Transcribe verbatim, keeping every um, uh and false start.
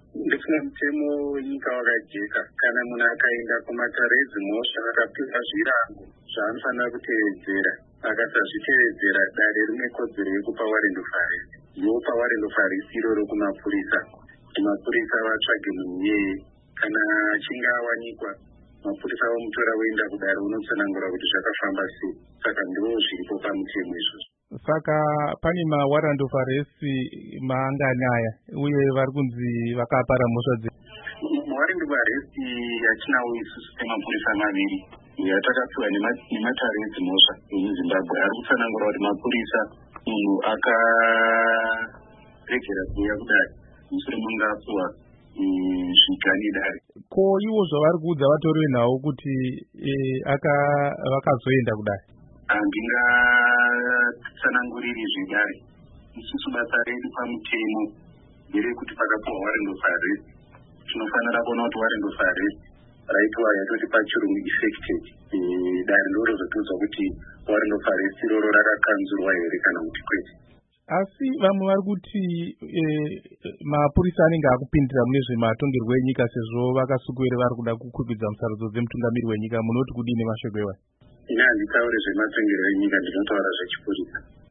ndifuna mutemo wenyika wakajeka. Kana munhu akaenda kumatare edzimhosva akapiwa zvirango zvaanofanira kutevedzera, akasazvitevedzera, dare rine kodzero yekupa warrant of arrest. Yopa warrant of arrest iroro kumapurisa kuti mapurisa vatsvage munhu iyeye. Kana achinge awanikwa, mapurisa vamutora voenda kudare unotsanangura kuti zvakafamba sei. Saka ndoo zviripo pamutemo izvozvo. Saka pane mawarrant of arrest maanganaya uye vari kunzi vakapara mhosva dze. Mawarrant of arrest yatinawo isusu semapurisa maviri yatakapiwa nematare edzimhosva emuZimbabwe ari kutsanangura kuti mapurisa munhu akaregera kuuya kudare mushure munge apiwa zviganidare. Ko ivo zvavari kuudza vatori venhau kuti vakazoenda kudare? Handingatsananguriri zvegare. Isusu basa redu pamutemo nderekuti pakapiwa warrant of arrest tinofanira kuona kuti warrant of arrest raitwa yatoti pachirungu effected. Dare ndorozotiudza kuti warrant of arrest iroro rakakanzurwa here kana kuti kwete. Asi vamwe vari kuti mapurisa anenge akupindira mune zvematongerwo enyika sezvo vakasukuvere vari kuda kukwikvidza musarudzo dzemutungamiri wenyika. Munoti kudini mashoko iwayo? Ine handitaure zvematongerwo enyika, ndinotaura zvechipurisa.